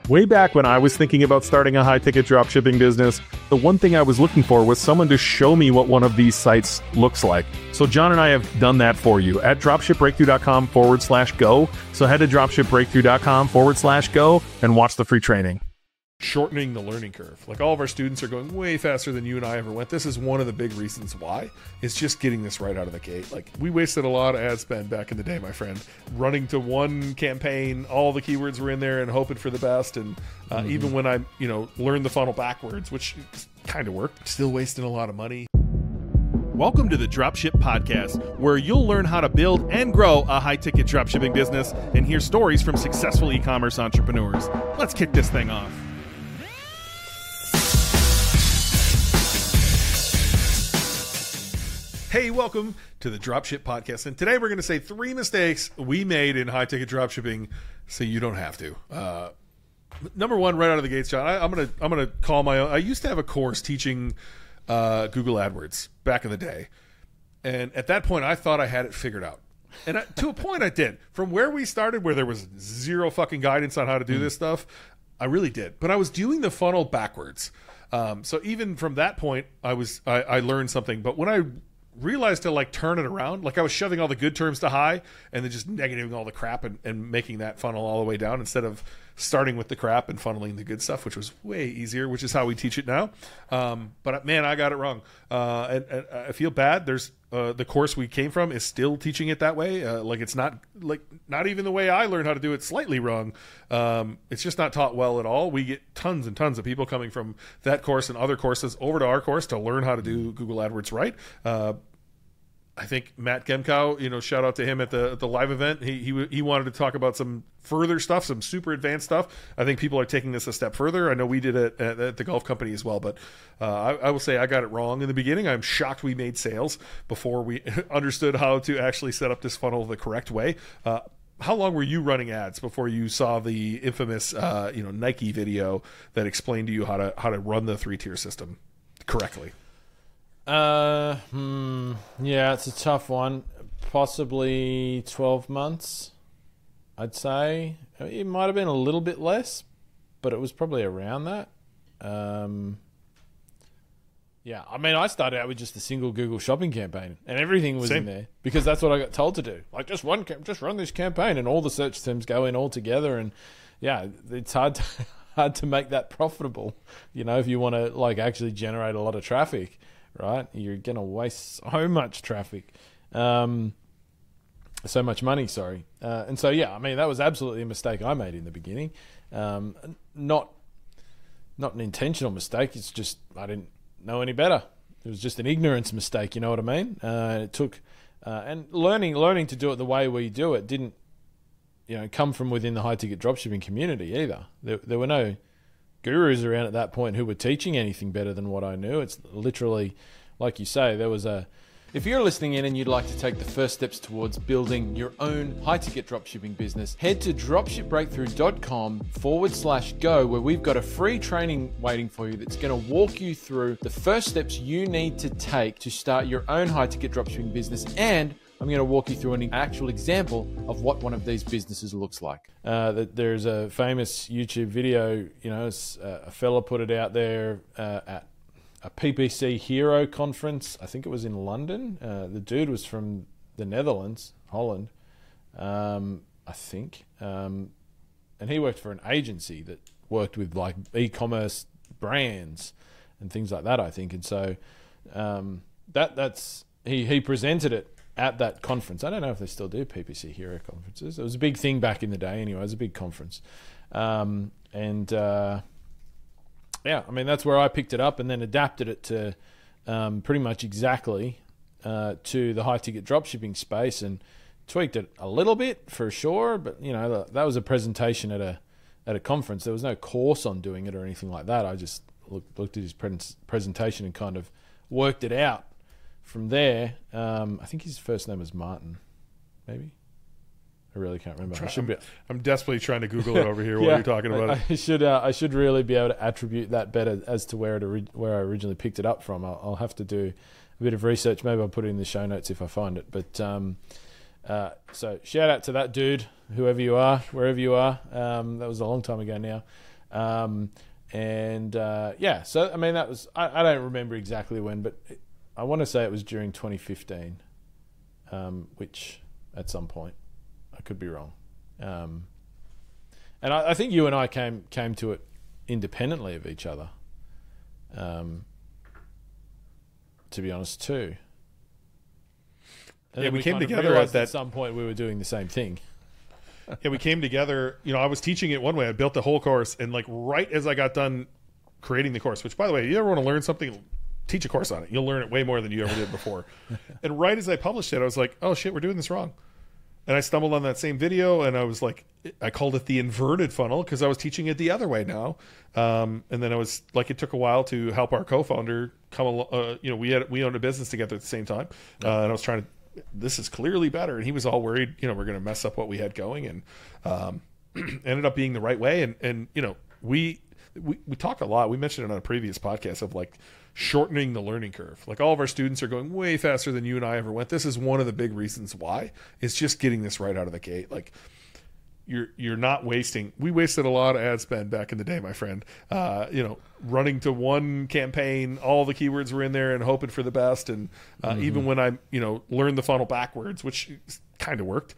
Way back when I was thinking about starting a high-ticket dropshipping business, the one thing I was looking for was someone to show me what one of these sites looks like. So John and I have done that for you at dropshipbreakthrough.com/go. So head to dropshipbreakthrough.com/go and watch the free training. Shortening the learning curve. Like, all of our students are going way faster than you and I ever went. This is one of the big reasons why. It's just getting this right out of the gate. Like, we wasted a lot of ad spend back in the day, my friend, running to one campaign, all the keywords were in there and hoping for the best. And even when I, learned the funnel backwards, which kind of worked, still wasting a lot of money. Welcome to the Dropship Podcast, where you'll learn how to build and grow a high-ticket dropshipping business and hear stories from successful e-commerce entrepreneurs. Let's kick this thing off. Hey, welcome to the Dropship Podcast, and today we're going to say 3 mistakes we made in high-ticket dropshipping so you don't have to. Number one, right out of the gates, John, I'm gonna call my own. I used to have a course teaching Google AdWords back in the day, and at that point, I thought I had it figured out. And to a point, I did. From where we started, where there was zero fucking guidance on how to do this stuff, I really did. But I was doing the funnel backwards. So even from that point, I learned something. But when I realized to turn it around, I was shoving all the good terms to high and then just negating all the crap and making that funnel all the way down instead of starting with the crap and funneling the good stuff, which was way easier, which is how we teach it now. But man, I got it wrong. And I feel bad. There's the course we came from is still teaching it that way. It's not even the way I learned how to do it, slightly wrong. It's just not taught well at all. We get tons and tons of people coming from that course and other courses over to our course to learn how to do Google AdWords right. I think Matt Gemkow, shout out to him at the live event. He wanted to talk about some further stuff, some super advanced stuff. I think people are taking this a step further. I know we did it at the golf company as well, but I will say I got it wrong in the beginning. I'm shocked we made sales before we understood how to actually set up this funnel the correct way. How long were you running ads before you saw the infamous Nike video that explained to you how to run the 3-tier system correctly? Yeah, it's a tough one. Possibly 12 months, I'd say. It might have been a little bit less, but it was probably around that. Yeah, I mean, I started out with just a single Google shopping campaign, and everything was in there because that's what I got told to do. Just run this campaign, and all the search terms go in all together. And yeah, it's hard to make that profitable. If you want to actually generate a lot of traffic. Right, you're gonna waste so much traffic, so much money. Sorry, and so yeah, I mean that was absolutely a mistake I made in the beginning. Not an intentional mistake. It's just I didn't know any better. It was just an ignorance mistake. You know what I mean? It took and learning to do it the way we do it didn't come from within the high ticket dropshipping community either. There were no gurus around at that point who were teaching anything better than what I knew. It's literally, like you say, there was a... If you're listening in and you'd like to take the first steps towards building your own high-ticket dropshipping business, head to dropshipbreakthrough.com/go, where we've got a free training waiting for you that's going to walk you through the first steps you need to take to start your own high-ticket dropshipping business, and I'm going to walk you through an actual example of what one of these businesses looks like. There's a famous YouTube video, a fella put it out there at a PPC Hero conference. I think it was in London. The dude was from the Netherlands, Holland, I think. And he worked for an agency that worked with e-commerce brands and things like that, I think. And so he presented it at that conference. I don't know if they still do PPC Hero conferences. It was a big thing back in the day anyway. It was a big conference. Yeah, I mean, that's where I picked it up and then adapted it to pretty much exactly to the high-ticket dropshipping space and tweaked it a little bit for sure. But, that was a presentation at a conference. There was no course on doing it or anything like that. I just looked at his presentation and kind of worked it out. From there, I think his first name was Martin, maybe. I really can't remember. I'm desperately trying to Google it over here while you're talking about it. I should really be able to attribute that better as to where I originally picked it up from. I'll have to do a bit of research. Maybe I'll put it in the show notes if I find it. But So shout out to that dude, whoever you are, wherever you are. That was a long time ago now. So I mean, that was, I don't remember exactly when, but I want to say it was during 2015, which at some point, I could be wrong. And I think you and I came to it independently of each other, to be honest too. And we came together at some point we were doing the same thing. Yeah, we came together. I was teaching it one way. I built the whole course, and like right as I got done creating the course, which by the way, you ever want to learn something, teach a course on it. You'll learn it way more than you ever did before. And right as I published it, I was like, oh shit, we're doing this wrong. And I stumbled on that same video, and I was like, I called it the inverted funnel because I was teaching it the other way now. And then I was like, it took a while to help our co-founder come along. We owned a business together at the same time, and I was trying to. This is clearly better, and he was all worried. We're going to mess up what we had going, and ended up being the right way. And we talked a lot. We mentioned it on a previous podcast of like shortening the learning curve. Like all of our students are going way faster than you and I ever went. This is one of the big reasons why. It's just getting this right out of the gate. Like you're not wasting. We wasted a lot of ad spend back in the day, my friend. Running to one campaign, all the keywords were in there and hoping for the best. And even when I learned the funnel backwards, which kind of worked,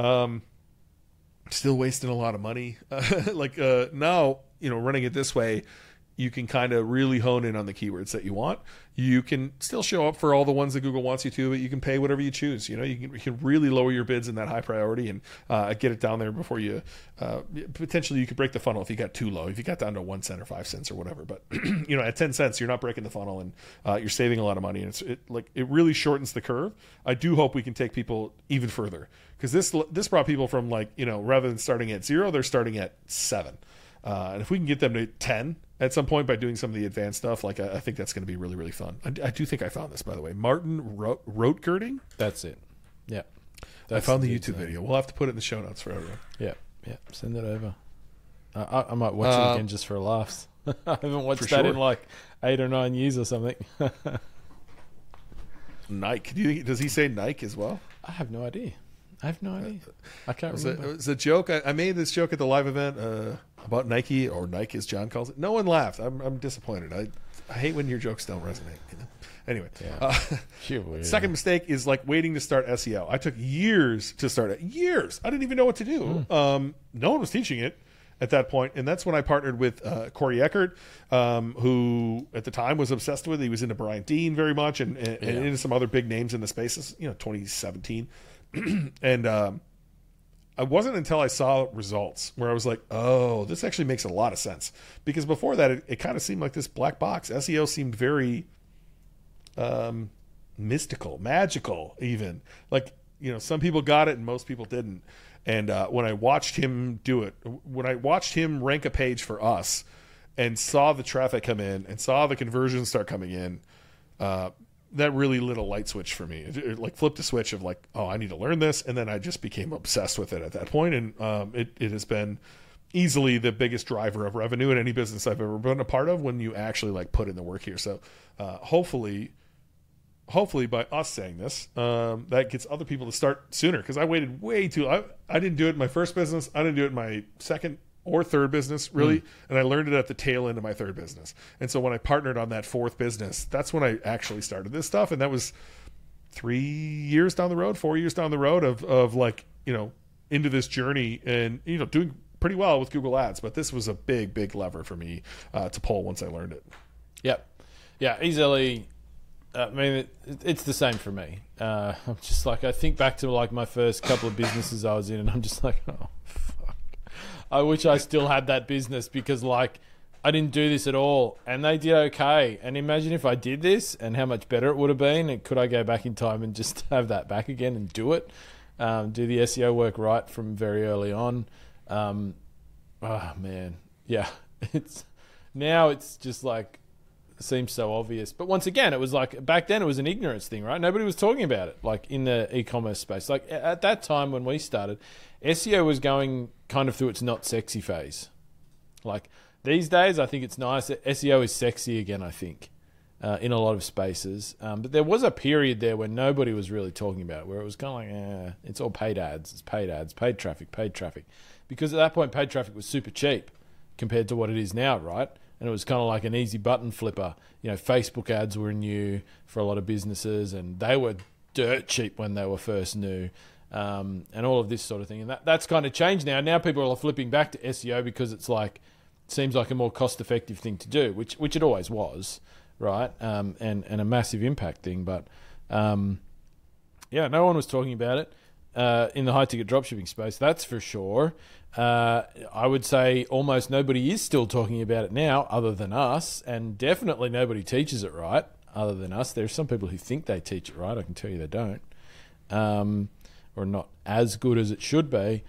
still wasting a lot of money. Now, running it this way, you can kind of really hone in on the keywords that you want. You can still show up for all the ones that Google wants you to, but you can pay whatever you choose. You can really lower your bids in that high priority and get it down there before you potentially you could break the funnel if you got too low, if you got down to 1 cent or 5 cents or whatever. But at 10 cents, you're not breaking the funnel, and you're saving a lot of money. And it really shortens the curve. I do hope we can take people even further, because this brought people from rather than starting at 0, they're starting at 7. And if we can get them to 10 at some point by doing some of the advanced stuff, I think that's going to be really, really fun. I do think I found this, by the way. Martin Roetgerding? That's it. Yeah. I found the YouTube video. We'll have to put it in the show notes for everyone. Yeah. Send it over. I might watch it again just for laughs. I haven't watched that in 8 or 9 years or something. Nike. Does he say Nike as well? I have no idea. I can't remember. It was a joke. I made this joke at the live event about Nike, or Nike as John calls it. No one laughed. I'm disappointed. I hate when your jokes don't resonate. Anyway, second mistake is waiting to start SEO. I took years to start it. Years. I didn't even know what to do. No one was teaching it at that point, and that's when I partnered with Corey Eckert, who at the time was obsessed with it. He was into Brian Dean very much, and into some other big names in the space. 2017. And I wasn't until I saw results where I was like, oh, this actually makes a lot of sense. Because before that, it kind of seemed like this black box. SEO seemed very mystical, magical even. Some people got it and most people didn't. And when I watched him do it, when I watched him rank a page for us and saw the traffic come in and saw the conversions start coming in, that really lit a light switch for me. It flipped a switch of oh, I need to learn this. And then I just became obsessed with it at that point. And it has been easily the biggest driver of revenue in any business I've ever been a part of when you actually put in the work here. So hopefully by us saying this, that gets other people to start sooner, because I waited way too. I didn't do it in my first business. I didn't do it in my second or third business, really. And I learned it at the tail end of my third business. And so when I partnered on that fourth business, that's when I actually started this stuff. And that was 4 years down the road of into this journey and, doing pretty well with Google Ads. But this was a big, big lever for me to pull once I learned it. Yep. Yeah, easily. It's the same for me. I'm just I think back to my first couple of businesses I was in, and I'm just oh, fuck. I wish I still had that business, because I didn't do this at all, and they did okay. And imagine if I did this and how much better it would have been. And could I go back in time and just have that back again and do it? Do the SEO work right from very early on. Oh man. Yeah. It's just seems so obvious. But once again, it was back then it was an ignorance thing, right? Nobody was talking about it in the e-commerce space. At that time when we started, SEO was going kind of through its not sexy phase. These days, I think it's nice. SEO is sexy again, I think. in a lot of spaces. But there was a period there where nobody was really talking about it, where it was kind of like, it's all paid ads. It's paid ads, paid traffic. Because at that point, paid traffic was super cheap compared to what it is now, right? And it was kind of like an easy button flipper. Facebook ads were new for a lot of businesses, and they were dirt cheap when they were first new, and all of this sort of thing. And that's kind of changed now. Now people are flipping back to SEO because it's seems like a more cost-effective thing to do, which it always was, right? And a massive impact thing. But no one was talking about it in the high-ticket dropshipping space, that's for sure. I would say almost nobody is still talking about it now other than us, and definitely nobody teaches it right other than us. There's some people who think they teach it right. I can tell you they don't, or not as good as it should be.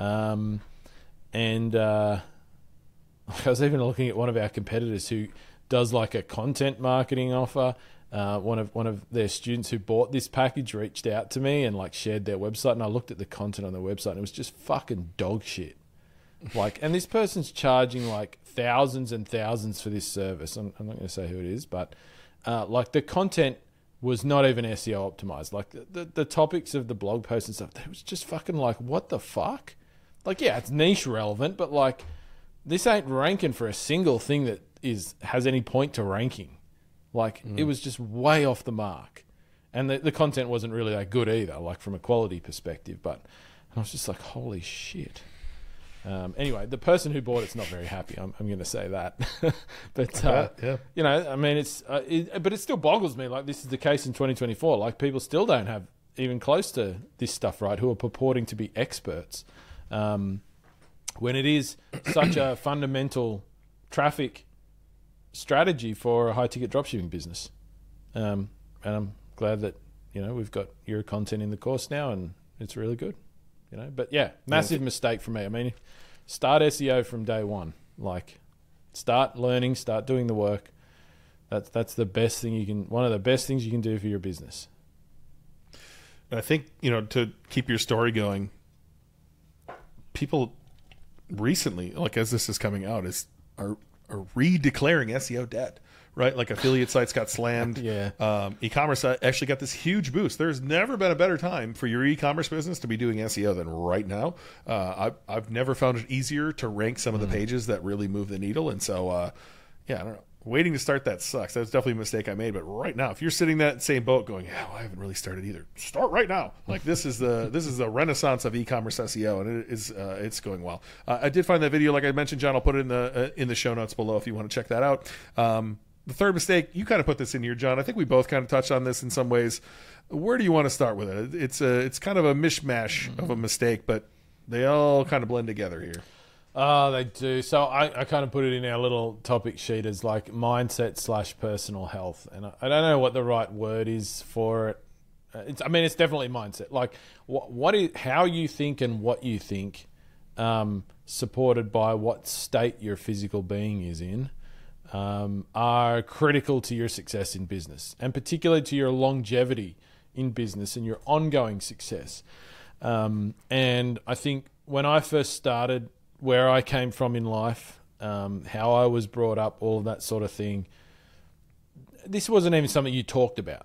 I was even looking at one of our competitors who does like a content marketing offer. One of their students who bought this package reached out to me and shared their website, and I looked at the content on their website and it was just fucking dog shit. And this person's charging thousands and thousands for this service. I'm not going to say who it is, but the content was not even SEO optimized. The topics of the blog posts and stuff, it was just fucking what the fuck? It's niche relevant, but this ain't ranking for a single thing that has any point to ranking. It was just way off the mark. And the content wasn't really that good either, from a quality perspective. But I was just holy shit. Anyway, the person who bought it's not very happy. I'm going to say that. But, but it still boggles me. This is the case in 2024. People still don't have even close to this stuff right, who are purporting to be experts. When it is such a fundamental traffic strategy for a high-ticket dropshipping business. And I'm glad that, we've got your content in the course now and it's really good, But massive mistake for me. I mean, start SEO from day one. Start learning, start doing the work. That's the best thing one of the best things you can do for your business. And I think, to keep your story going, people recently, as this is coming out, are redeclaring SEO dead, right? Affiliate sites got slammed. E-commerce actually got this huge boost. There's never been a better time for your e-commerce business to be doing SEO than right now. I've never found it easier to rank some of the pages that really move the needle. And so, I don't know. Waiting to start that sucks. That's definitely a mistake I made. But right now, if you're sitting in that same boat going, I haven't really started either, start right now. This is the renaissance of e-commerce SEO, and it's going well. I did find that video, like I mentioned, John. I'll put it in the show notes below if you want to check that out. The third mistake, you kind of put this in here, John. I think we both kind of touched on this in some ways. Where do you want to start with it? It's kind of a mishmash of a mistake, but they all kind of blend together here. Oh, they do. So I kind of put it in our little topic sheet as mindset / personal health. And I don't know what the right word is for it. It's definitely mindset. How you think and what you think, supported by what state your physical being is in, are critical to your success in business, and particularly to your longevity in business and your ongoing success. And I think when I first started, where I came from in life, how I was brought up, all of that sort of thing, this wasn't even something you talked about.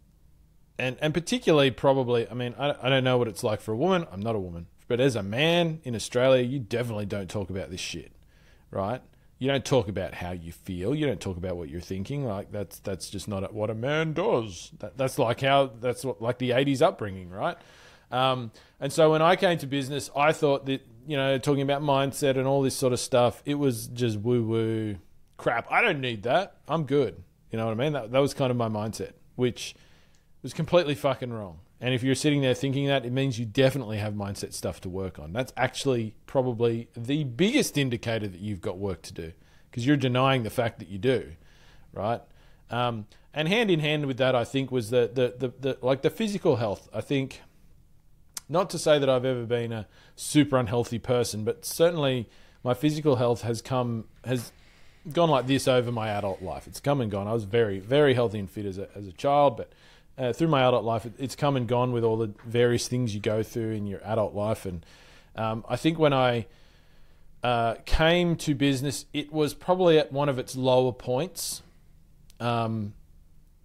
And particularly probably, I don't know what it's like for a woman. I'm not a woman. But as a man in Australia, you definitely don't talk about this shit, right? You don't talk about how you feel. You don't talk about what you're thinking. That's just not what a man does. That's the 80s upbringing, right? And so when I came to business, I thought that, talking about mindset and all this sort of stuff, it was just woo-woo crap. I don't need that. I'm good. You know what I mean? That was kind of my mindset, which was completely fucking wrong. And if you're sitting there thinking that, it means you definitely have mindset stuff to work on. That's actually probably the biggest indicator that you've got work to do, because you're denying the fact that you do, right? And hand in hand with that, I think, was the physical health. I think, not to say that I've ever been a super unhealthy person, but certainly my physical health has gone like this over my adult life. It's come and gone. I was very, very healthy and fit as a child, but through my adult life, it's come and gone with all the various things you go through in your adult life. And I think when I came to business, it was probably at one of its lower points.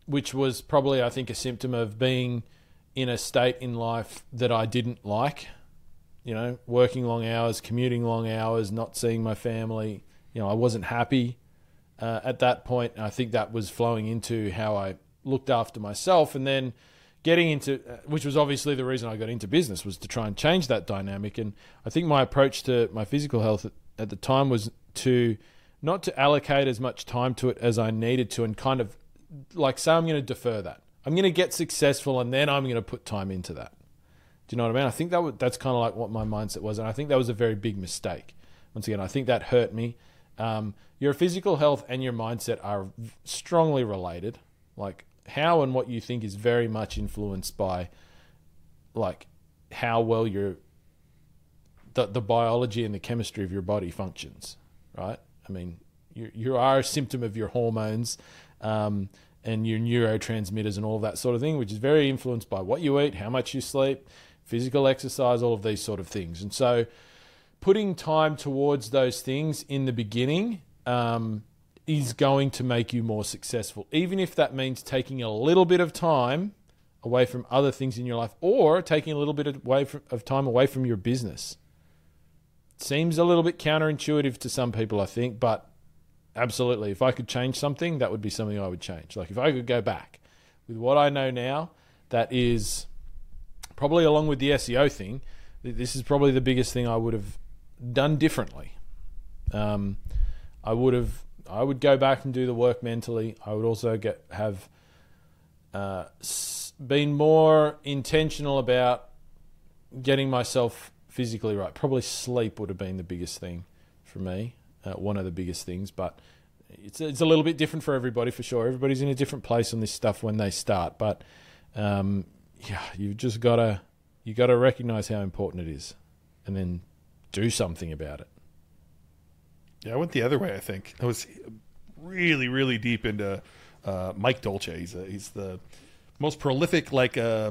which was probably, I think, a symptom of being in a state in life that I didn't like. You know, working long hours, commuting long hours, not seeing my family. You know, I wasn't happy at that point. And I think that was flowing into how I looked after myself, and then getting into, which was obviously the reason I got into business, was to try and change that dynamic. And I think my approach to my physical health at the time was to not to allocate as much time to it as I needed to, and kind of like say I'm going to defer that. I'm going to get successful and then I'm going to put time into that. Do you know what I mean? I think that's kind of like what my mindset was, and I think that was a very big mistake. Once again, I think that hurt me. Your physical health and your mindset are strongly related. Like, how and what you think is very much influenced by like how well the biology and the chemistry of your body functions, right? I mean, you are a symptom of your hormones and your neurotransmitters and all that sort of thing, which is very influenced by what you eat, how much you sleep, physical exercise, all of these sort of things. And so putting time towards those things in the beginning is going to make you more successful, even if that means taking a little bit of time away from other things in your life, or taking a little bit of time away from your business. Seems a little bit counterintuitive to some people, I think, but absolutely, if I could change something, that would be something I would change. Like, if I could go back with what I know now, that is probably, along with the SEO thing, this is probably the biggest thing I would have done differently. I would go back and do the work mentally. I would also have been more intentional about getting myself physically right. Probably sleep would have been the biggest thing for me, one of the biggest things. But it's a little bit different for everybody, for sure. Everybody's in a different place on this stuff when they start. But you've just got to recognize how important it is, and then do something about it. Yeah, I went the other way, I think. I was really, really deep into Mike Dolce. He's the most prolific guy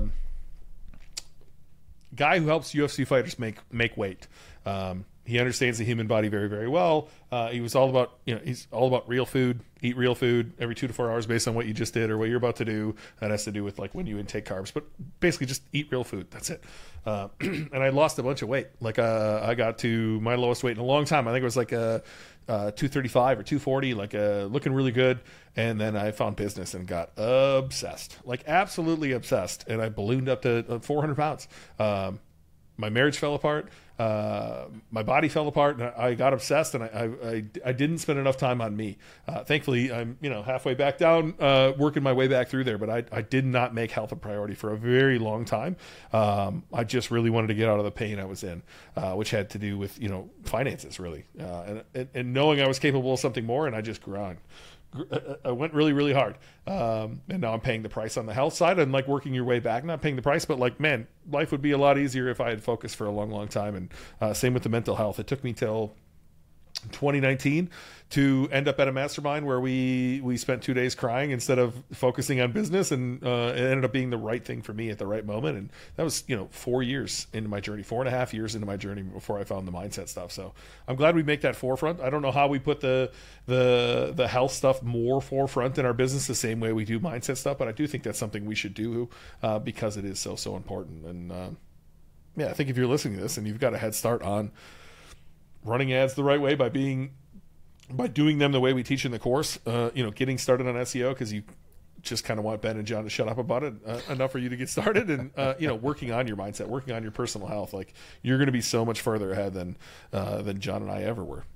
who helps UFC fighters make weight. He understands the human body very, very well. He's all about real food, eat real food every 2 to 4 hours based on what you just did or what you're about to do. That has to do with like when you intake carbs, but basically just eat real food. That's it. And I lost a bunch of weight. Like I got to my lowest weight in a long time. I think it was like 235 or 240, looking really good. And then I found business and got obsessed, like absolutely obsessed. And I ballooned up to 400 pounds. My marriage fell apart. My body fell apart, and I got obsessed, and I didn't spend enough time on me. Thankfully, I'm halfway back down, working my way back through there. But I did not make health a priority for a very long time. I just really wanted to get out of the pain I was in, which had to do with finances really, and knowing I was capable of something more, and I just grew on. I went really, really hard. And now I'm paying the price on the health side, and like working your way back, not paying the price, but like, man, life would be a lot easier if I had focused for a long, long time. And same with the mental health. It took me till 2019 to end up at a mastermind where we spent 2 days crying instead of focusing on business, and it ended up being the right thing for me at the right moment. And that was 4 years into my journey, 4.5 years into my journey before I found the mindset stuff. So I'm glad we make that forefront. I don't know how we put the health stuff more forefront in our business the same way we do mindset stuff, but I do think that's something we should do because it is so important. And I think if you're listening to this and you've got a head start on running ads the right way by doing them the way we teach in the course, getting started on SEO because you just kind of want Ben and John to shut up about it enough for you to get started, and working on your mindset, working on your personal health, like you're going to be so much further ahead than John and I ever were.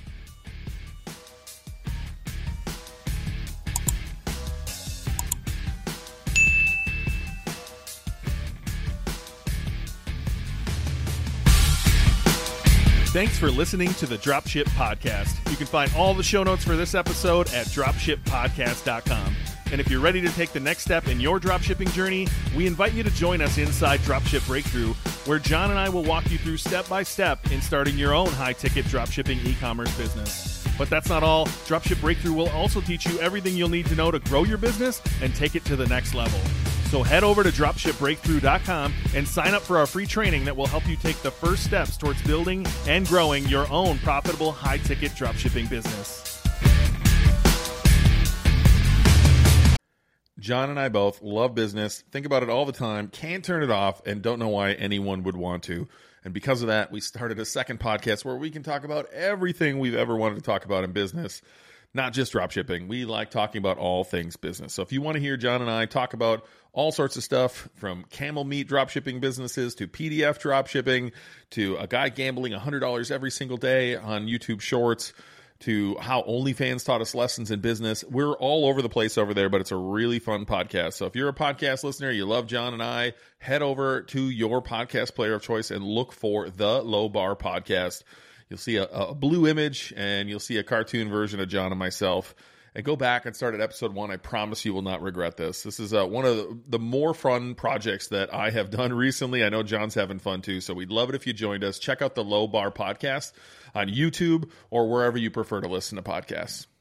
Thanks for listening to the Dropship Podcast. You can find all the show notes for this episode at dropshippodcast.com. And if you're ready to take the next step in your dropshipping journey, we invite you to join us inside Dropship Breakthrough, where John and I will walk you through step by step in starting your own high-ticket dropshipping e-commerce business. But that's not all. Dropship Breakthrough will also teach you everything you'll need to know to grow your business and take it to the next level. So head over to dropshipbreakthrough.com and sign up for our free training that will help you take the first steps towards building and growing your own profitable high-ticket dropshipping business. John and I both love business, think about it all the time, can't turn it off, and don't know why anyone would want to. And because of that, we started a second podcast where we can talk about everything we've ever wanted to talk about in business, not just dropshipping. We like talking about all things business. So if you want to hear John and I talk about all sorts of stuff, from camel meat dropshipping businesses to PDF dropshipping to a guy gambling $100 every single day on YouTube Shorts, to how OnlyFans taught us lessons in business. We're all over the place over there, but it's a really fun podcast. So if you're a podcast listener, you love John and I, head over to your podcast player of choice and look for the Low Bar Podcast. You'll see a blue image, and you'll see a cartoon version of John and myself. And go back and start at episode 1. I promise you will not regret this. This is one of the more fun projects that I have done recently. I know John's having fun too, so we'd love it if you joined us. Check out the Low Bar Podcast on YouTube or wherever you prefer to listen to podcasts.